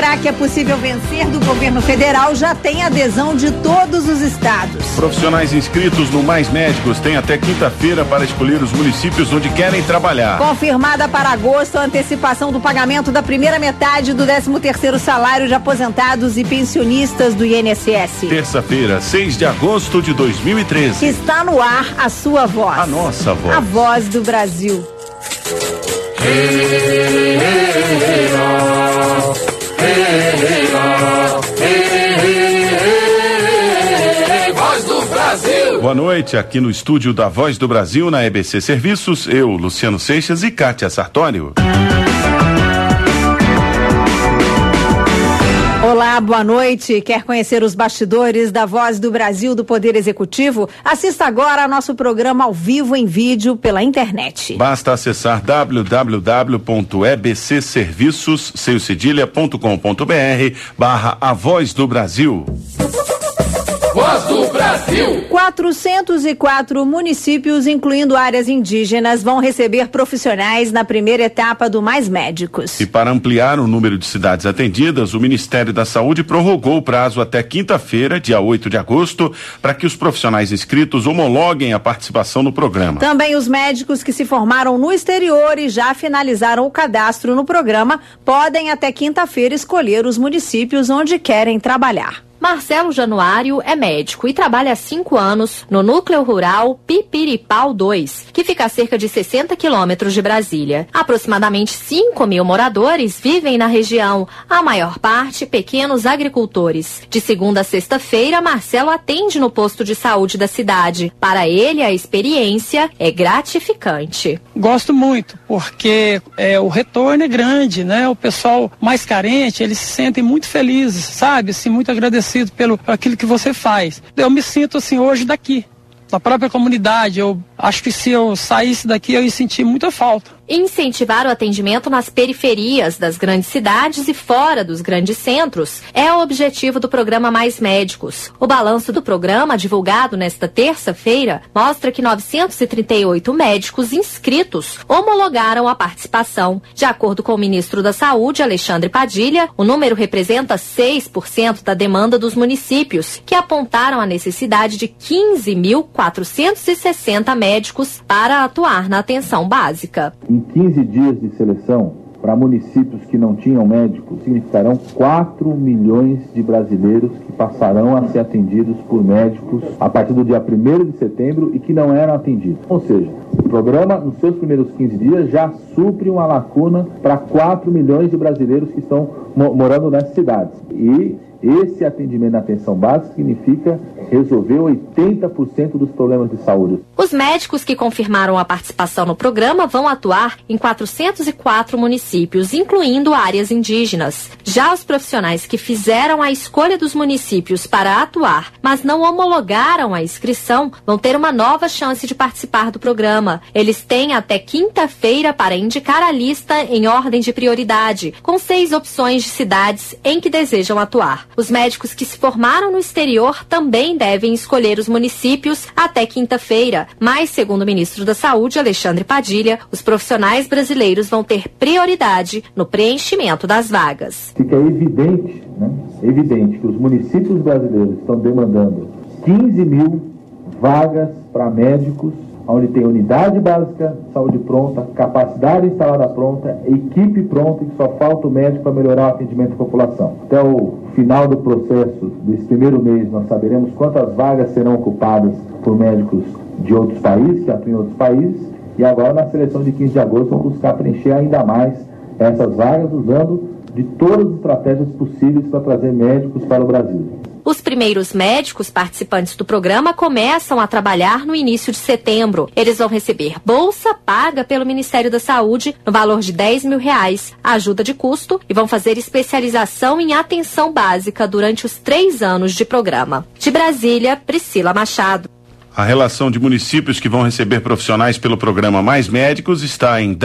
Será que é possível vencer do governo federal? Já tem adesão de todos os estados. Profissionais inscritos no Mais Médicos têm até quinta-feira para escolher os municípios onde querem trabalhar. Confirmada para agosto a antecipação do pagamento da primeira metade do 13º salário de aposentados e pensionistas do INSS. Terça-feira, 6 de agosto de 2013. Está no ar a sua voz. A nossa voz. A voz do Brasil. Voz do Brasil. Boa noite, aqui no estúdio da Voz do Brasil, na EBC Serviços, eu, Luciano Seixas e Kátia Sartório. Olá, boa noite. Quer conhecer os bastidores da Voz do Brasil do Poder Executivo? Assista agora ao nosso programa ao vivo em vídeo pela internet. Basta acessar www.ebccedilha.com.br/A Voz do Brasil. Voz do Brasil. 404 municípios, incluindo áreas indígenas, vão receber profissionais na primeira etapa do Mais Médicos. E para ampliar o número de cidades atendidas, o Ministério da Saúde prorrogou o prazo até quinta-feira, dia 8 de agosto, para que os profissionais inscritos homologuem a participação no programa. Também os médicos que se formaram no exterior e já finalizaram o cadastro no programa podem até quinta-feira escolher os municípios onde querem trabalhar. Marcelo Januário é médico e trabalha há 5 anos no núcleo rural Pipiripau 2, que fica a cerca de 60 quilômetros de Brasília. Aproximadamente 5.000 moradores vivem na região, a maior parte pequenos agricultores. De segunda a sexta-feira, Marcelo atende no posto de saúde da cidade. Para ele, a experiência é gratificante. Gosto muito, porque o retorno é grande, né? O pessoal mais carente, eles se sentem muito felizes, sabe? Assim, muito agradecidos pelo aquilo que você faz. Eu me sinto assim hoje daqui, da própria comunidade. Eu acho que se eu saísse daqui eu ia sentir muita falta. Incentivar o atendimento nas periferias das grandes cidades e fora dos grandes centros é o objetivo do programa Mais Médicos. O balanço do programa, divulgado nesta terça-feira, mostra que 938 médicos inscritos homologaram a participação. De acordo com o ministro da Saúde, Alexandre Padilha, o número representa 6% da demanda dos municípios, que apontaram a necessidade de 15.460 médicos para atuar na atenção básica. Em 15 dias de seleção, para municípios que não tinham médicos, significarão 4 milhões de brasileiros que passarão a ser atendidos por médicos a partir do dia 1º de setembro e que não eram atendidos. Ou seja, o programa, nos seus primeiros 15 dias, já supre uma lacuna para 4 milhões de brasileiros que estão morando nessas cidades. E esse atendimento na atenção básica significa resolver 80% dos problemas de saúde. Os médicos que confirmaram a participação no programa vão atuar em 404 municípios, incluindo áreas indígenas. Já os profissionais que fizeram a escolha dos municípios para atuar, mas não homologaram a inscrição, vão ter uma nova chance de participar do programa. Eles têm até quinta-feira para indicar a lista em ordem de prioridade, com 6 opções de cidades em que desejam atuar. Os médicos que se formaram no exterior também devem escolher os municípios até quinta-feira. Mas, segundo o ministro da Saúde, Alexandre Padilha, os profissionais brasileiros vão ter prioridade no preenchimento das vagas. Fica evidente, né? Evidente que os municípios brasileiros estão demandando 15 mil vagas para médicos, onde tem unidade básica, saúde pronta, capacidade instalada pronta, equipe pronta e só falta o médico para melhorar o atendimento da população. Até o final do processo desse primeiro mês, nós saberemos quantas vagas serão ocupadas por médicos de outros países, que atuam em outros países, e agora na seleção de 15 de agosto vamos buscar preencher ainda mais essas vagas, usando de todas as estratégias possíveis para trazer médicos para o Brasil. Os primeiros médicos participantes do programa começam a trabalhar no início de setembro. Eles vão receber bolsa paga pelo Ministério da Saúde no valor de R$10 mil, ajuda de custo, e vão fazer especialização em atenção básica durante os 3 anos de programa. De Brasília, Priscila Machado. A relação de municípios que vão receber profissionais pelo programa Mais Médicos está em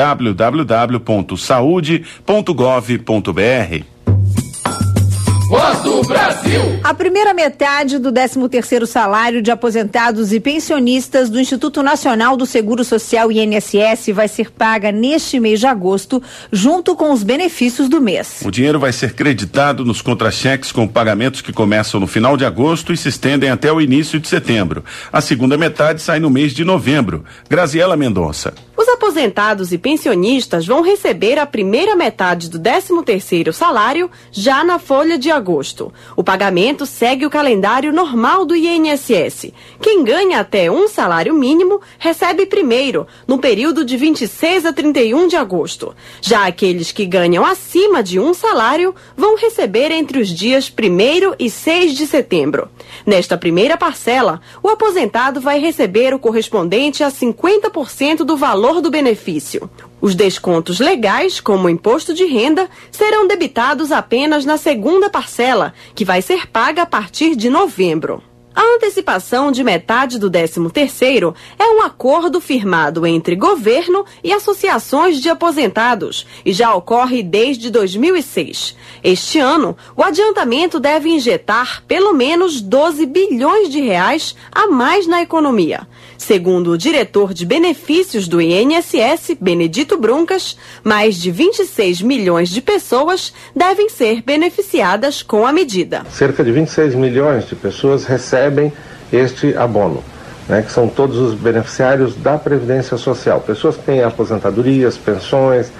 www.saude.gov.br. Voz do Brasil. Brasil. A primeira metade do 13º salário de aposentados e pensionistas do Instituto Nacional do Seguro Social INSS vai ser paga neste mês de agosto, junto com os benefícios do mês. O dinheiro vai ser creditado nos contra-cheques com pagamentos que começam no final de agosto e se estendem até o início de setembro. A segunda metade sai no mês de novembro. Graziela Mendonça. Os aposentados e pensionistas vão receber a primeira metade do 13º salário já na folha de agosto. O pagamento segue o calendário normal do INSS. Quem ganha até um salário mínimo recebe primeiro, no período de 26 a 31 de agosto. Já aqueles que ganham acima de um salário vão receber entre os dias 1º e 6 de setembro. Nesta primeira parcela, o aposentado vai receber o correspondente a 50% do valor do benefício. Os descontos legais, como o imposto de renda, serão debitados apenas na segunda parcela, que vai ser paga a partir de novembro. A antecipação de metade do 13º é um acordo firmado entre governo e associações de aposentados e já ocorre desde 2006. Este ano, o adiantamento deve injetar pelo menos 12 bilhões de reais a mais na economia. Segundo o diretor de benefícios do INSS, Benedito Bruncas, mais de 26 milhões de pessoas devem ser beneficiadas com a medida. Cerca de 26 milhões de pessoas recebem este abono, que são todos os beneficiários da Previdência Social. Pessoas que têm aposentadorias, pensões,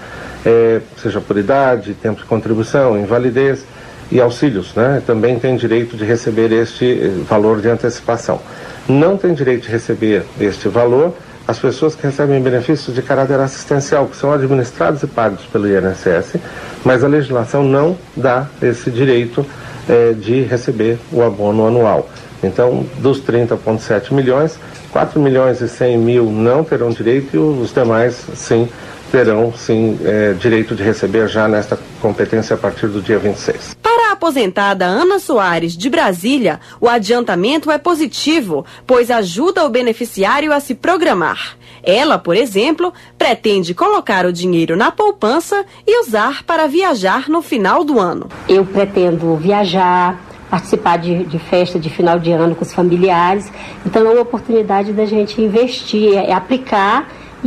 seja por idade, tempo de contribuição, invalidez e auxílios, também têm direito de receber este valor de antecipação. Não tem direito de receber este valor as pessoas que recebem benefícios de caráter assistencial, que são administrados e pagos pelo INSS, mas a legislação não dá esse direito de receber o abono anual. Então, dos 30,7 milhões, 4 milhões e 100 mil não terão direito e os demais, sim, terão, direito de receber já nesta competência a partir do dia 26. Para a aposentada Ana Soares, de Brasília, o adiantamento é positivo, pois ajuda o beneficiário a se programar. Ela, por exemplo, pretende colocar o dinheiro na poupança e usar para viajar no final do ano. Eu pretendo viajar, participar de festa de final de ano com os familiares. Então é uma oportunidade da gente investir, aplicar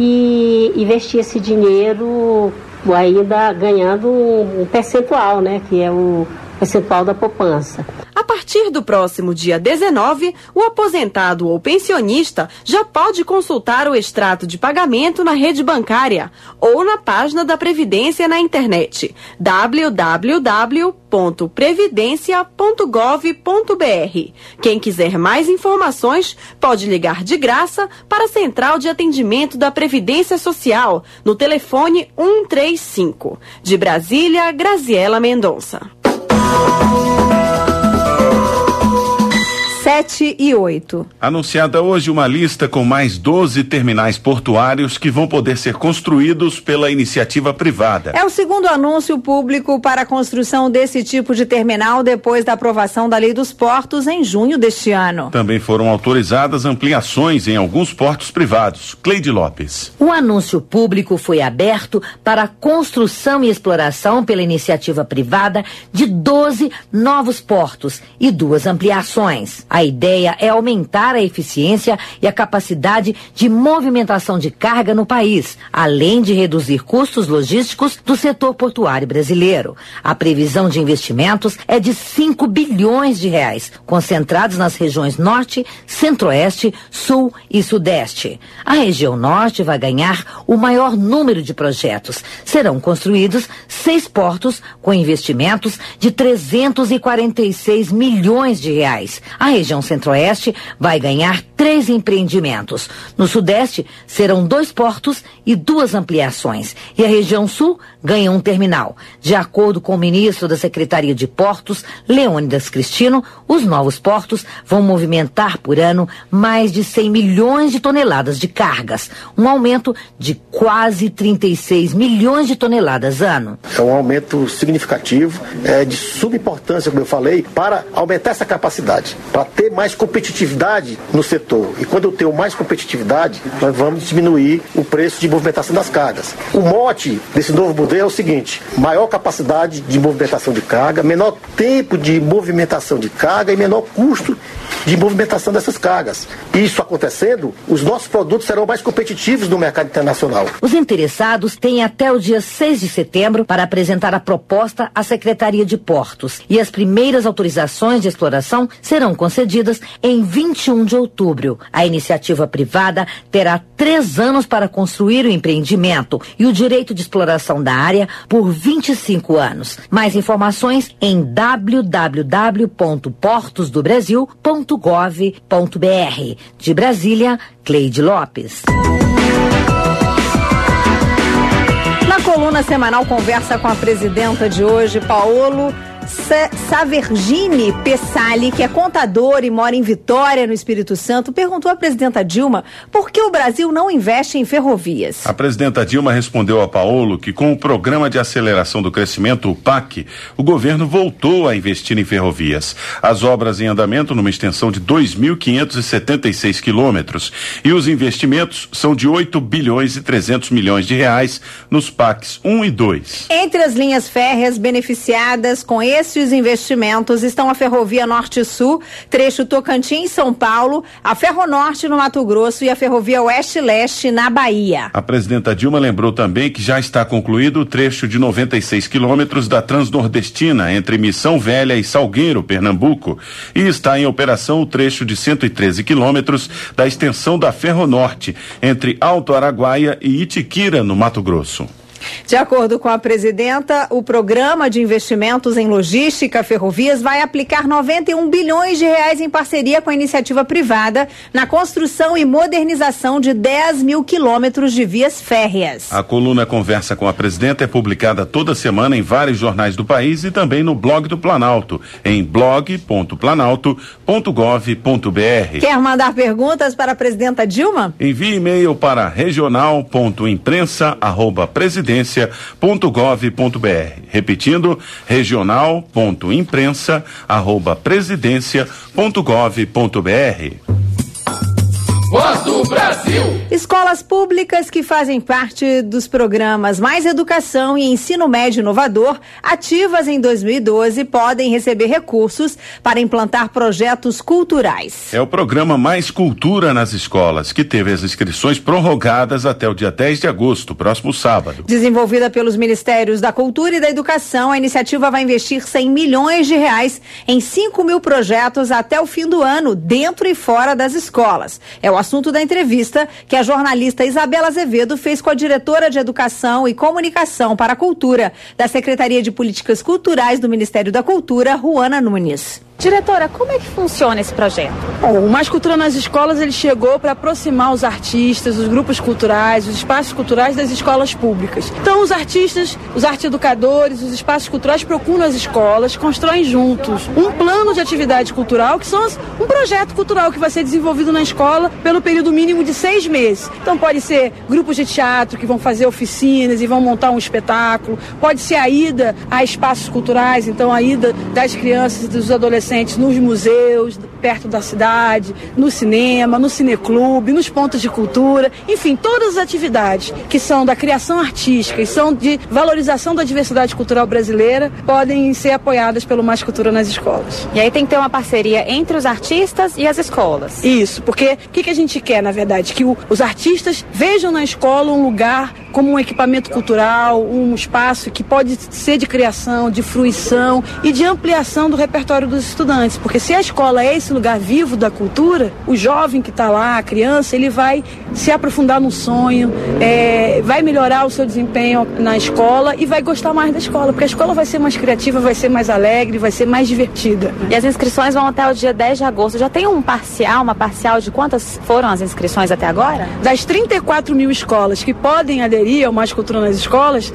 e investir esse dinheiro ainda ganhando um percentual, que é o percentual da poupança. A partir do próximo dia 19, o aposentado ou pensionista já pode consultar o extrato de pagamento na rede bancária ou na página da Previdência na internet, www.previdencia.gov.br. Quem quiser mais informações pode ligar de graça para a Central de Atendimento da Previdência Social no telefone 135. De Brasília, Graziela Mendonça. 7 e 8. Anunciada hoje uma lista com mais 12 terminais portuários que vão poder ser construídos pela iniciativa privada. É o segundo anúncio público para a construção desse tipo de terminal depois da aprovação da Lei dos Portos em junho deste ano. Também foram autorizadas ampliações em alguns portos privados. Cleide Lopes. O anúncio público foi aberto para a construção e exploração pela iniciativa privada de 12 novos portos e 2 ampliações. A ideia é aumentar a eficiência e a capacidade de movimentação de carga no país, além de reduzir custos logísticos do setor portuário brasileiro. A previsão de investimentos é de 5 bilhões de reais, concentrados nas regiões Norte, Centro-Oeste, Sul e Sudeste. A região Norte vai ganhar o maior número de projetos. Serão construídos 6 portos com investimentos de 346 milhões de reais. A região Centro-Oeste vai ganhar 3 empreendimentos. No Sudeste, serão 2 portos e 2 ampliações. E a região Sul ganha um terminal. De acordo com o ministro da Secretaria de Portos, Leônidas Cristino, os novos portos vão movimentar por ano mais de 100 milhões de toneladas de cargas, um aumento de quase 36 milhões de toneladas ano. É um aumento significativo, de suma importância, como eu falei, para aumentar essa capacidade, para ter mais competitividade no setor. E quando eu tenho mais competitividade, nós vamos diminuir o preço de movimentação das cargas. O mote desse novo modelo é o seguinte: maior capacidade de movimentação de carga, menor tempo de movimentação de carga e menor custo de movimentação dessas cargas. Isso acontecendo, os nossos produtos serão mais competitivos no mercado internacional. Os interessados têm até o dia 6 de setembro para apresentar a proposta à Secretaria de Portos. E as primeiras autorizações de exploração serão concedidas em 21 de outubro. A iniciativa privada terá 3 anos para construir o empreendimento e o direito de exploração da área por 25 anos. Mais informações em www.portosdobrasil.gov.br. De Brasília, Cleide Lopes. Na coluna semanal Conversa com a Presidenta de hoje, Paolo Savergini Pessali, que é contador e mora em Vitória, no Espírito Santo, perguntou à presidenta Dilma por que o Brasil não investe em ferrovias. A presidenta Dilma respondeu a Paolo que com o Programa de Aceleração do Crescimento, o PAC, o governo voltou a investir em ferrovias. As obras em andamento numa extensão de 2.576 quilômetros e os investimentos são de 8 bilhões e 300 milhões de reais nos PACs 1 e 2. Entre as linhas férreas beneficiadas com esses investimentos estão a Ferrovia Norte-Sul, trecho Tocantins-São Paulo, a Ferronorte no Mato Grosso e a Ferrovia Oeste-Leste na Bahia. A presidenta Dilma lembrou também que já está concluído o trecho de 96 quilômetros da Transnordestina entre Missão Velha e Salgueiro, Pernambuco, e está em operação o trecho de 113 quilômetros da extensão da Ferronorte entre Alto Araguaia e Itiquira, no Mato Grosso. De acordo com a presidenta, o Programa de Investimentos em Logística Ferrovias vai aplicar 91 bilhões de reais em parceria com a iniciativa privada na construção e modernização de 10 mil quilômetros de vias férreas. A coluna Conversa com a Presidenta é publicada toda semana em vários jornais do país e também no blog do Planalto, em blog.planalto.gov.br. Quer mandar perguntas para a presidenta Dilma? Envie e-mail para regional.imprensa@presidência.gov.br. Repetindo, regional.imprensa@presidência.gov.br. Voz do Brasil. Escolas públicas que fazem parte dos programas Mais Educação e Ensino Médio Inovador, ativas em 2012, podem receber recursos para implantar projetos culturais. É o programa Mais Cultura nas Escolas, que teve as inscrições prorrogadas até o dia 10 de agosto, próximo sábado. Desenvolvida pelos Ministérios da Cultura e da Educação, a iniciativa vai investir 100 milhões de reais em 5 mil projetos até o fim do ano, dentro e fora das escolas. É o assunto da entrevista que a jornalista Isabela Azevedo fez com a diretora de Educação e Comunicação para a Cultura da Secretaria de Políticas Culturais do Ministério da Cultura, Ruana Nunes. Diretora, como é que funciona esse projeto? Bom, o Mais Cultura nas Escolas, ele chegou para aproximar os artistas, os grupos culturais, os espaços culturais das escolas públicas. Então, os artistas, os arte-educadores, os espaços culturais procuram as escolas, constroem juntos um plano de atividade cultural, que são um projeto cultural que vai ser desenvolvido na escola pelo período mínimo de 6 meses. Então, pode ser grupos de teatro que vão fazer oficinas e vão montar um espetáculo, pode ser a ida a espaços culturais, então a ida das crianças e dos adolescentes nos museus, perto da cidade, no cinema, no cineclube, nos pontos de cultura, enfim, todas as atividades que são da criação artística e são de valorização da diversidade cultural brasileira podem ser apoiadas pelo Mais Cultura nas Escolas. E aí tem que ter uma parceria entre os artistas e as escolas. Isso, porque o que a gente quer, na verdade? Que os artistas vejam na escola um lugar como um equipamento cultural, um espaço que pode ser de criação, de fruição e de ampliação do repertório dos estudantes, porque se a escola é esse lugar vivo da cultura, o jovem que está lá, a criança, ele vai se aprofundar no sonho, vai melhorar o seu desempenho na escola e vai gostar mais da escola, porque a escola vai ser mais criativa, vai ser mais alegre, vai ser mais divertida. E as inscrições vão até o dia 10 de agosto. Já tem uma parcial de quantas foram as inscrições até agora? Das 34 mil escolas que podem aderir ao Mais Cultura nas Escolas,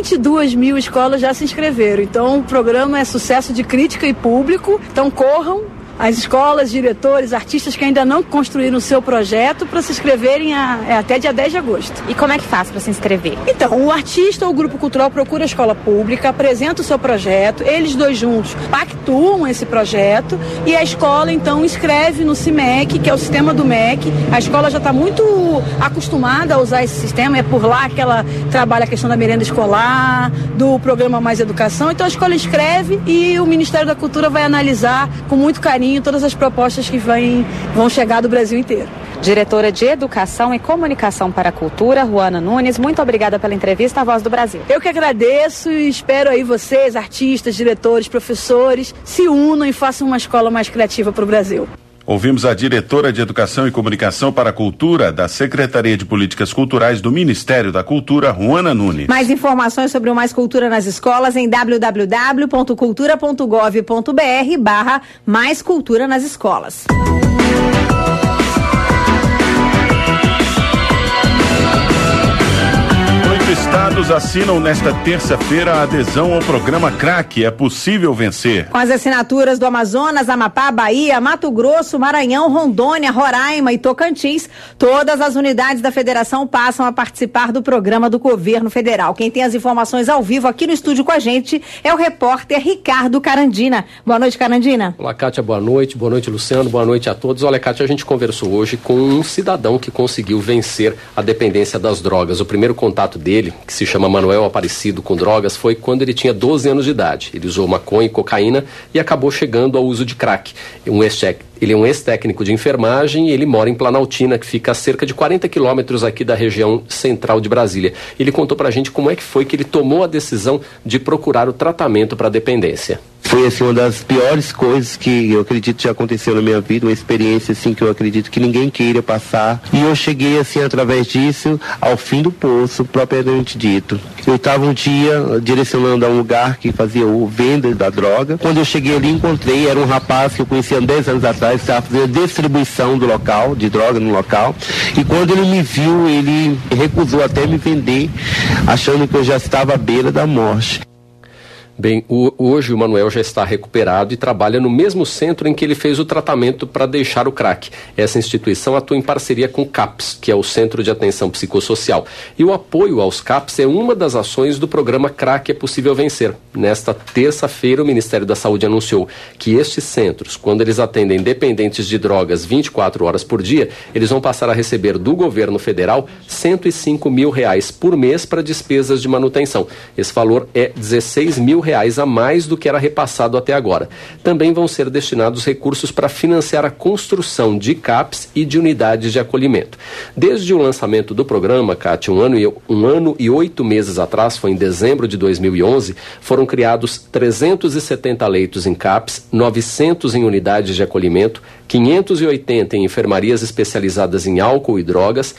22 mil escolas já se inscreveram. Então o programa é sucesso de crítica e público. Então corram, as escolas, diretores, artistas que ainda não construíram o seu projeto para se inscreverem até dia 10 de agosto. E como é que faz para se inscrever? Então, o artista ou o grupo cultural procura a escola pública, apresenta o seu projeto, eles dois juntos pactuam esse projeto e a escola então inscreve no CIMEC, que é o sistema do MEC. A escola já está muito acostumada a usar esse sistema, é por lá que ela trabalha a questão da merenda escolar, do programa Mais Educação. Então a escola inscreve e o Ministério da Cultura vai analisar com muito carinho todas as propostas que vão chegar do Brasil inteiro. Diretora de Educação e Comunicação para a Cultura, Ruana Nunes, muito obrigada pela entrevista à Voz do Brasil. Eu que agradeço e espero aí vocês, artistas, diretores, professores, se unam e façam uma escola mais criativa para o Brasil. Ouvimos a diretora de Educação e Comunicação para a Cultura da Secretaria de Políticas Culturais do Ministério da Cultura, Ruana Nunes. Mais informações sobre o Mais Cultura nas Escolas em www.cultura.gov.br/Mais Cultura nas Escolas. Estados assinam nesta terça-feira a adesão ao programa CRAC. É possível vencer. Com as assinaturas do Amazonas, Amapá, Bahia, Mato Grosso, Maranhão, Rondônia, Roraima e Tocantins, todas as unidades da federação passam a participar do programa do governo federal. Quem tem as informações ao vivo aqui no estúdio com a gente é o repórter Ricardo Carandina. Boa noite, Carandina. Olá, Kátia, boa noite, Luciano, boa noite a todos. Olha, Kátia, a gente conversou hoje com um cidadão que conseguiu vencer a dependência das drogas. O primeiro contato dele, que se chama Manuel Aparecido com drogas, foi quando ele tinha 12 anos de idade. Ele usou maconha e cocaína e acabou chegando ao uso de crack. Ele é um ex-técnico de enfermagem e ele mora em Planaltina, que fica a cerca de 40 quilômetros aqui da região central de Brasília. Ele contou pra gente como é que foi que ele tomou a decisão de procurar o tratamento para dependência. Foi assim, uma das piores coisas que eu acredito já aconteceu na minha vida, uma experiência assim que eu acredito que ninguém queira passar. E eu cheguei assim, através disso, ao fim do poço, propriamente dito. Eu estava um dia direcionando a um lugar que fazia venda da droga. Quando eu cheguei ali, encontrei, era um rapaz que eu conhecia há 10 anos atrás, que estava fazendo distribuição do local, de droga no local. E quando ele me viu, ele recusou até me vender, achando que eu já estava à beira da morte. Bem, hoje o Manuel já está recuperado e trabalha no mesmo centro em que ele fez o tratamento para deixar o crack. Essa instituição atua em parceria com o CAPS, que é o Centro de Atenção Psicossocial. E o apoio aos CAPS é uma das ações do programa CRAC é Possível Vencer. Nesta terça-feira, o Ministério da Saúde anunciou que estes centros, quando eles atendem dependentes de drogas 24 horas por dia, eles vão passar a receber do governo federal R$105 mil por mês para despesas de manutenção. Esse valor é R$16 mil a mais do que era repassado até agora. Também vão ser destinados recursos para financiar a construção de CAPs e de unidades de acolhimento. Desde o lançamento do programa, Kátia, um ano e 8 meses atrás, foi em dezembro de 2011, foram criados 370 leitos em CAPs, 900 em unidades de acolhimento, 580 em enfermarias especializadas em álcool e drogas,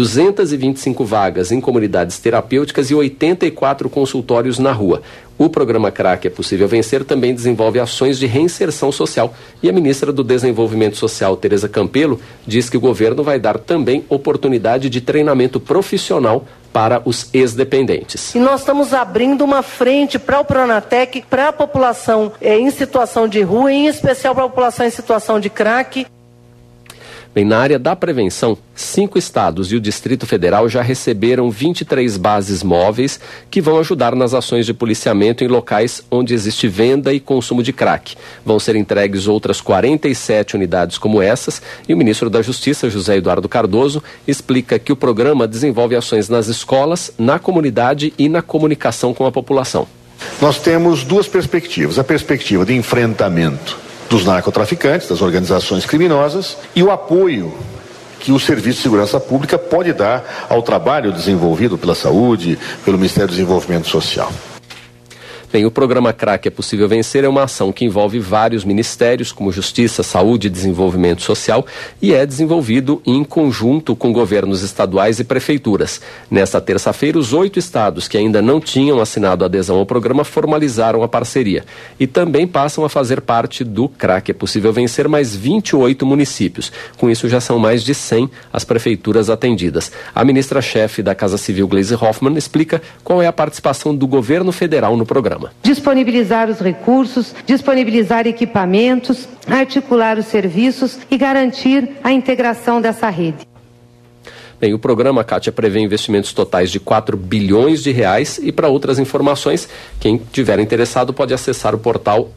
225 vagas em comunidades terapêuticas e 84 consultórios na rua. O programa CRAC é Possível Vencer também desenvolve ações de reinserção social e a ministra do Desenvolvimento Social, Tereza Campelo, diz que o governo vai dar também oportunidade de treinamento profissional para os ex-dependentes. E nós estamos abrindo uma frente para o Pronatec, para a população em situação de rua, em especial para a população em situação de crack. Bem, na área da prevenção, 5 estados e o Distrito Federal já receberam 23 bases móveis que vão ajudar nas ações de policiamento em locais onde existe venda e consumo de crack. Vão ser entregues outras 47 unidades como essas e o ministro da Justiça, José Eduardo Cardoso, explica que o programa desenvolve ações nas escolas, na comunidade e na comunicação com a população. Nós temos duas perspectivas. A perspectiva de enfrentamento dos narcotraficantes, das organizações criminosas e o apoio que o Serviço de Segurança Pública pode dar ao trabalho desenvolvido pela Saúde, pelo Ministério do Desenvolvimento Social. Bem, o programa CRAC é Possível Vencer é uma ação que envolve vários ministérios, como Justiça, Saúde e Desenvolvimento Social, e é desenvolvido em conjunto com governos estaduais e prefeituras. Nesta terça-feira, os 8 estados que ainda não tinham assinado adesão ao programa formalizaram a parceria. E também passam a fazer parte do CRAC é Possível Vencer mais 28 municípios. Com isso, já são mais de 100 as prefeituras atendidas. A ministra-chefe da Casa Civil, Gleisi Hoffmann, explica qual é a participação do governo federal no programa. Palma. Disponibilizar os recursos, disponibilizar equipamentos, articular os serviços e garantir a integração dessa rede. Bem, o programa, Kátia, prevê investimentos totais de 4 bilhões de reais e para outras informações, quem tiver interessado pode acessar o portal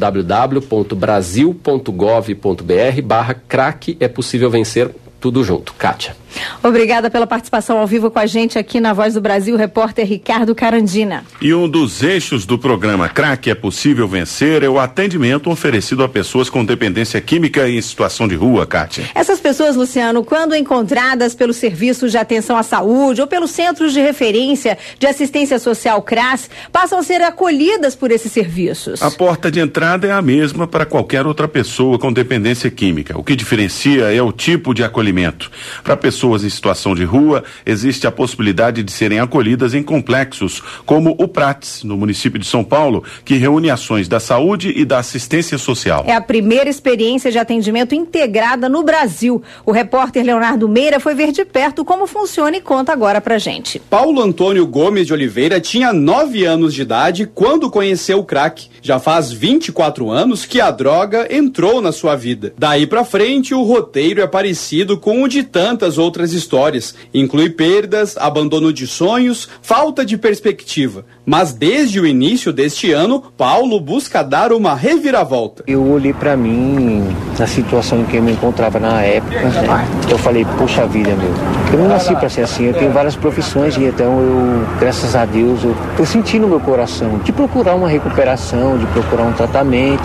www.brasil.gov.br/crack é possível vencer, tudo junto. Kátia. Obrigada pela participação ao vivo com a gente aqui na Voz do Brasil, repórter Ricardo Carandina. E um dos eixos do programa Crack é possível vencer é o atendimento oferecido a pessoas com dependência química e em situação de rua, Kátia. Essas pessoas, Luciano, quando encontradas pelos serviços de atenção à saúde ou pelos centros de referência de assistência social CRAS, passam a ser acolhidas por esses serviços. A porta de entrada é a mesma para qualquer outra pessoa com dependência química. O que diferencia é o tipo de acolhimento. Para pessoas em situação de rua, existe a possibilidade de serem acolhidas em complexos, como o Prates, no município de São Paulo, que reúne ações da saúde e da assistência social. É a primeira experiência de atendimento integrada no Brasil. O repórter Leonardo Meira foi ver de perto como funciona e conta agora pra gente. Paulo Antônio Gomes de Oliveira tinha 9 anos de idade quando conheceu o crack. Já faz 24 anos que a droga entrou na sua vida. Daí pra frente, o roteiro é parecido com o de tantas outras histórias. Inclui perdas, abandono de sonhos, falta de perspectiva. Mas desde o início deste ano, Paulo busca dar uma reviravolta. Eu olhei pra mim, na situação em que eu me encontrava na época, eu falei, poxa vida, eu não nasci pra ser assim, eu tenho várias profissões e então graças a Deus, eu senti no meu coração de procurar uma recuperação, de procurar um tratamento,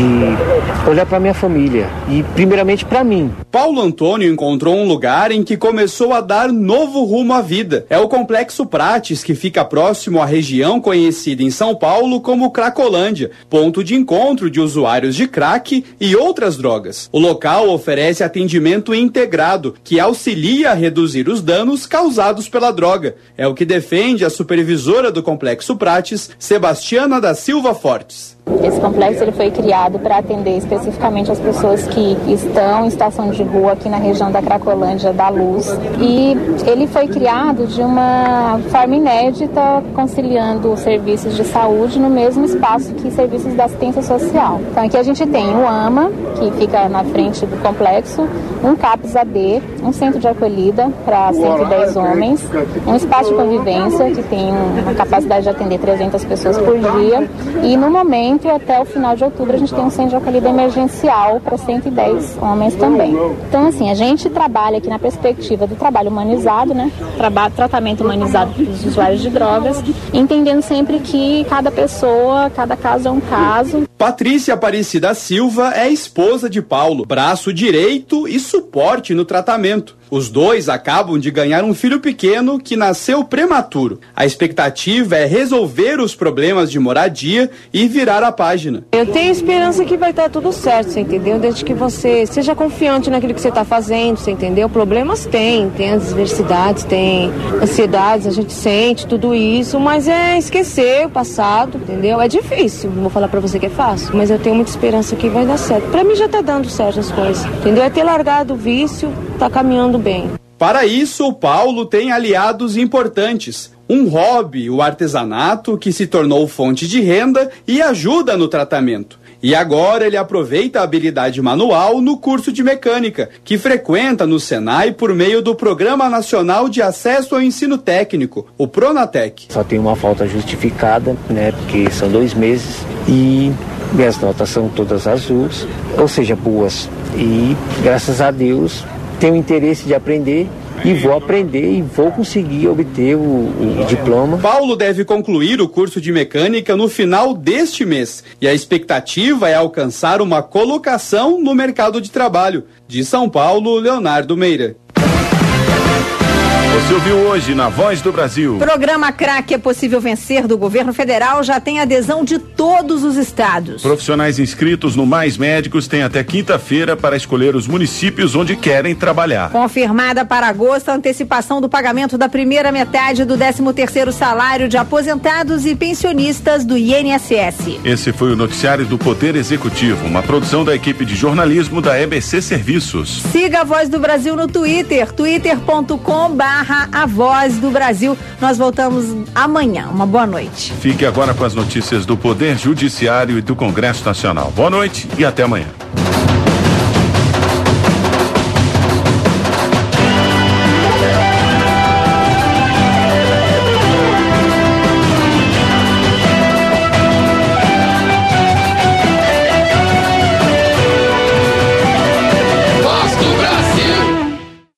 de olhar pra minha família e primeiramente pra mim. Paulo Antônio encontrou um lugar em que começou a dar novo rumo à vida. É o Complexo Prates, que fica próximo à região conhecida em São Paulo como Cracolândia, ponto de encontro de usuários de crack e outras drogas. O local oferece atendimento integrado, que auxilia a reduzir os danos causados pela droga. É o que defende a supervisora do Complexo Prates, Sebastiana da Silva Fortes. Esse complexo ele foi criado para atender especificamente as pessoas que estão em situação de rua aqui na região da Cracolândia da Luz. E ele foi criado de uma forma inédita, conciliando serviços de saúde no mesmo espaço que serviços da assistência social. Então aqui a gente tem o AMA, que fica na frente do complexo, um CAPS AD, um centro de acolhida para 110 homens, um espaço de convivência que tem uma capacidade de atender 300 pessoas por dia e no momento até o final de outubro a gente tem um centro de acolhida emergencial para 110 homens também. Então assim, a gente trabalha aqui na perspectiva do trabalho humanizado, né? Tratamento humanizado dos usuários de drogas, entendendo sempre que cada pessoa, cada caso é um caso. Patrícia Aparecida Silva é esposa de Paulo, braço direito e suporte no tratamento. Os dois acabam de ganhar um filho pequeno que nasceu prematuro. A expectativa é resolver os problemas de moradia e virar a página. Eu tenho esperança que vai estar tudo certo, você entendeu? Desde que você seja confiante naquilo que você está fazendo, você entendeu? Problemas tem as adversidades, tem ansiedades, a gente sente tudo isso, mas é esquecer o passado, entendeu? É difícil, não vou falar pra você que é fácil, mas eu tenho muita esperança que vai dar certo. Pra mim já tá dando certo as coisas, entendeu? É ter largado o vício, tá caminhando bem. Para isso, o Paulo tem aliados importantes. Um hobby, o artesanato, que se tornou fonte de renda e ajuda no tratamento. E agora ele aproveita a habilidade manual no curso de mecânica, que frequenta no Senai por meio do Programa Nacional de Acesso ao Ensino Técnico, o Pronatec. Só tem uma falta justificada, né, porque são 2 meses e minhas notas são todas azuis, ou seja, boas. E graças a Deus tenho interesse de aprender e vou aprender e vou conseguir obter o diploma. Paulo deve concluir o curso de mecânica no final deste mês e a expectativa é alcançar uma colocação no mercado de trabalho. De São Paulo, Leonardo Meira. Você ouviu hoje na Voz do Brasil. Programa Crack é possível vencer do governo federal já tem adesão de todos os estados. Profissionais inscritos no Mais Médicos têm até quinta-feira para escolher os municípios onde querem trabalhar. Confirmada para agosto a antecipação do pagamento da primeira metade do 13º salário de aposentados e pensionistas do INSS. Esse foi o noticiário do Poder Executivo, uma produção da equipe de jornalismo da EBC Serviços. Siga a Voz do Brasil no Twitter, twitter.com/. A Voz do Brasil. Nós voltamos amanhã. Uma boa noite. Fique agora com as notícias do Poder Judiciário e do Congresso Nacional. Boa noite e até amanhã.